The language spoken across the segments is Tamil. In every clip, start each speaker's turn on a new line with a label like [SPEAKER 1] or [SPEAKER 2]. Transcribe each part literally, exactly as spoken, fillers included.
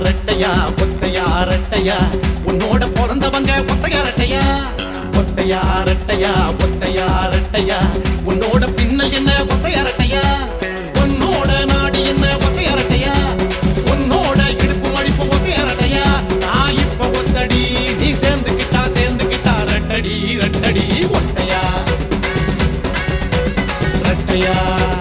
[SPEAKER 1] ரெட்டையா ஒத்தையா ரெட்டையா உன்னோட பிறந்தவங்க ஒத்தையா ரெட்டையா ஒத்தையா ரெட்டையா ஒத்தையா ரெட்டையா உன்னோட பின்னல் என்ன ஒத்தையா ரெட்டையா உன்னோட நாடி என்ன ஒத்தையா ரெட்டையா உன்னோட இடுப்பு மடிப்பு ஒத்தையா ரெட்டையா நான் இப்ப ஒத்தடி நீ சேர்ந்துக்கிட்டா சேர்ந்துக்கிட்டா ரெட்டடி ரெட்டடி ஒத்தையா ரெட்டையா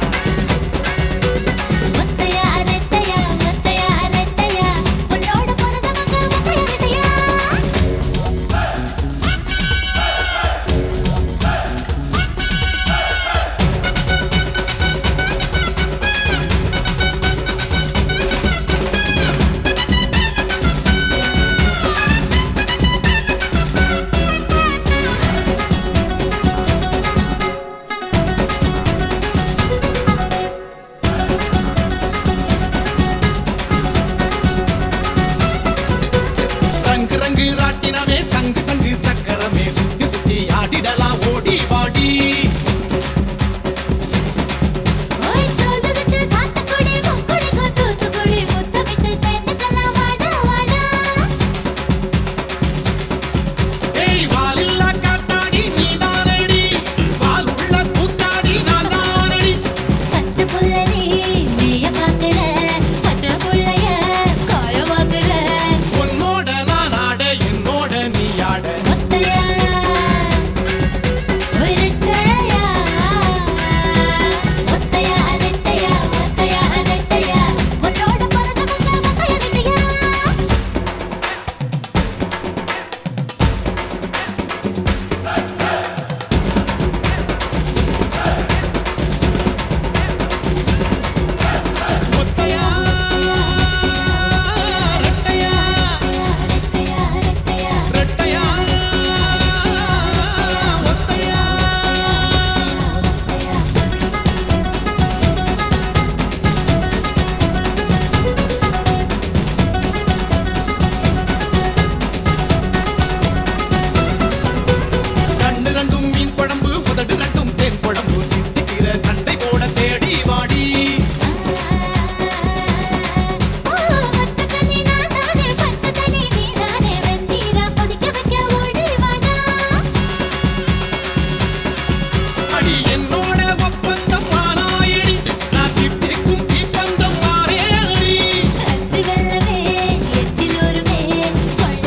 [SPEAKER 1] சங்கு சங்கு சக்கரமே சுத்தி சுத்தி ஆடிடலாம் ஓடி வாடி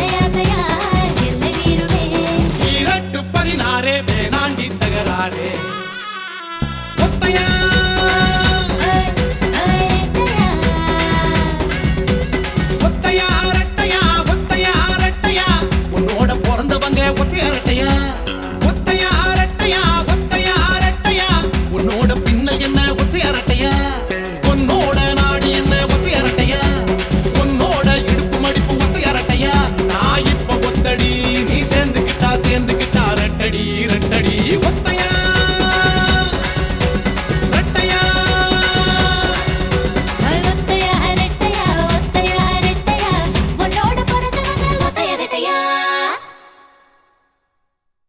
[SPEAKER 1] வேணாண்டி தகராறே